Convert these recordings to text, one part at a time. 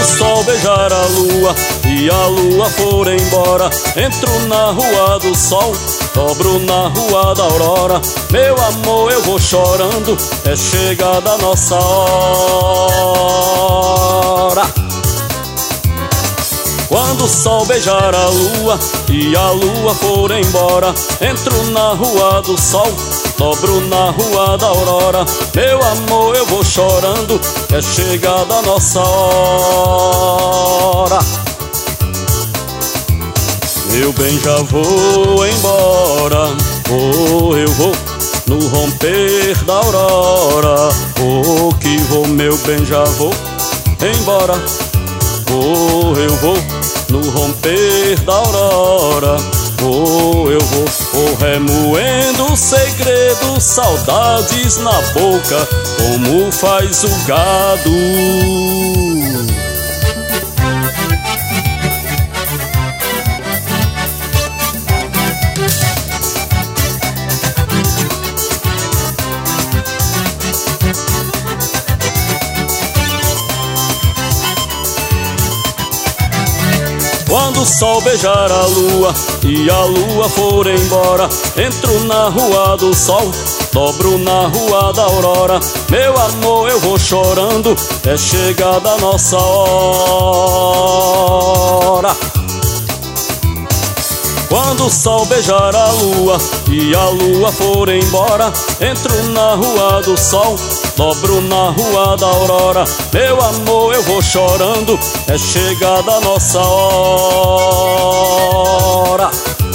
sol beijar a lua e a lua for embora, entro na rua do sol, dobro na rua da aurora. Meu amor, eu vou chorando, é chegada a nossa hora. Quando o sol beijar a lua e a lua for embora, entro na rua do sol, dobro na rua da aurora. Meu amor, eu vou chorando, é chegada a nossa hora. Meu bem, já vou embora, eu vou no romper da aurora. Oh, que vou, meu bem, já vou embora. Oh, eu vou no romper da aurora. Oh, eu vou remoendo segredos, saudades na boca, como faz o gado. Quando o sol beijar a lua e a lua for embora, entro na rua do sol, dobro na rua da aurora. Meu amor, eu vou chorando, é chegada a nossa hora. Quando o sol beijar a lua e a lua for embora, entro na rua do sol, dobro na rua da aurora. Meu amor, eu vou chorando, é chegada a nossa hora.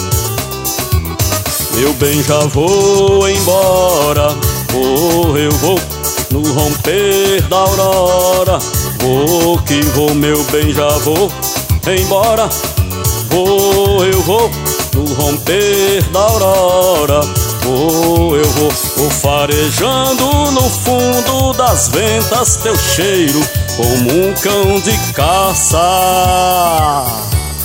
Meu bem, já vou embora, oh, eu vou no romper da aurora. Oh, que vou, meu bem, já vou embora. Oh, eu vou no romper da aurora. Oh, eu vou farejando no fundo das ventas teu cheiro, como um cão de caça.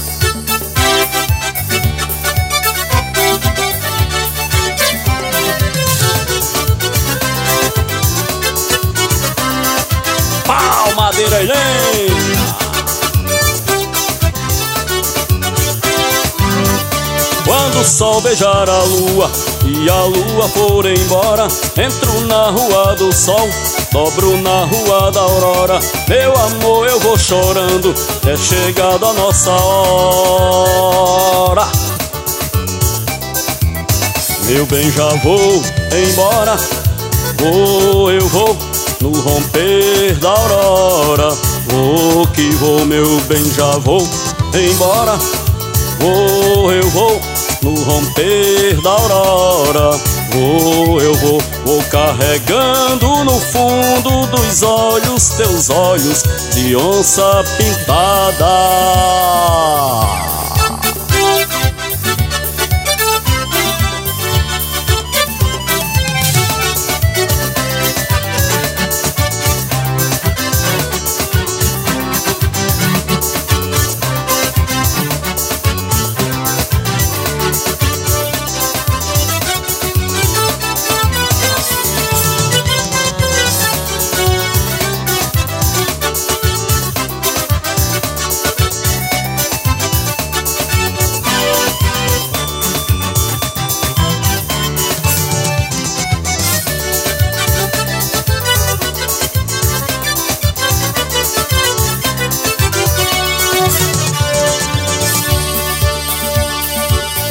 Palmadeira, Helena! Quando o sol beijar a lua e a lua for embora, entro na rua do sol, dobro na rua da aurora. Meu amor, eu vou chorando, é chegada a nossa hora. Meu bem, já vou embora, eu vou no romper da aurora. Oh, que vou, meu bem, já vou embora. Oh, eu vou no romper da aurora. Oh, eu vou carregando no fundo dos olhos teus olhos de onça pintada.